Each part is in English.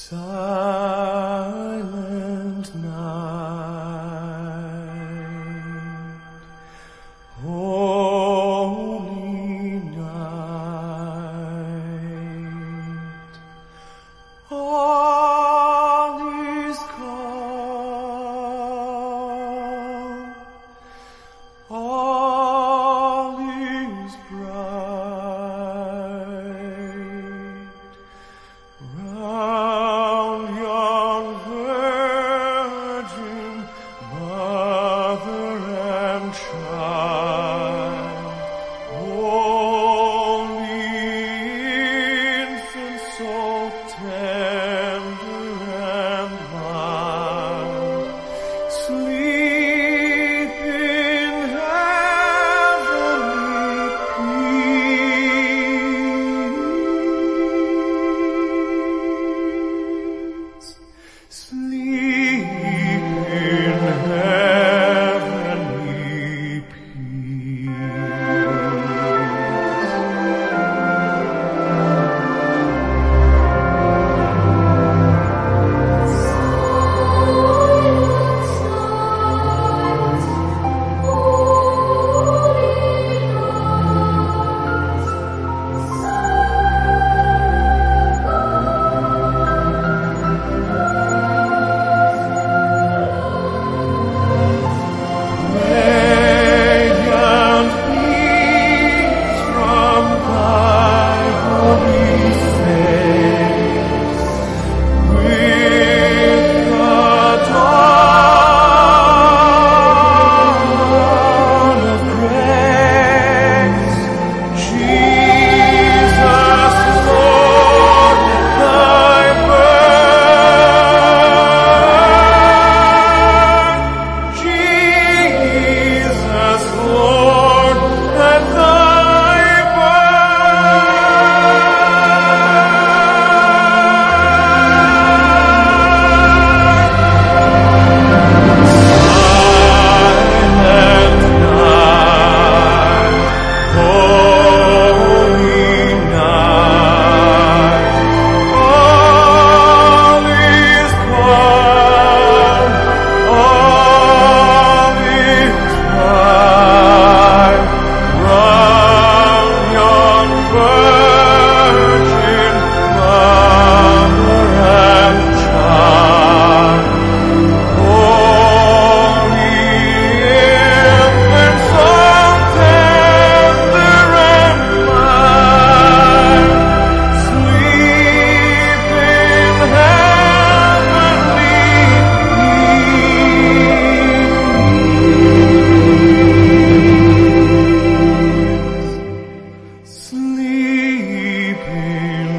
Silent night, holy night, all is calm, all is bright. Round yon virgin, mother and child, holy infant, so tender and mild, sleep in heavenly peace. Sleep in heavenly Radiant beams from thy holy face, with the dawn of grace, Jesus, Lord, let thy birth. Jesus, Lord, let thy silent night, holy night, all is calm, all is bright. Round yon virgin, mother and child, holy infant, so tender and mild, sleep in heavenly peace. Sleep in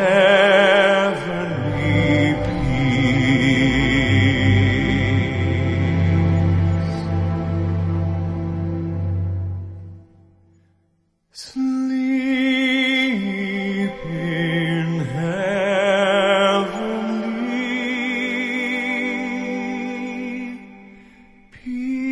heavenly peace. Sleep in heavenly peace.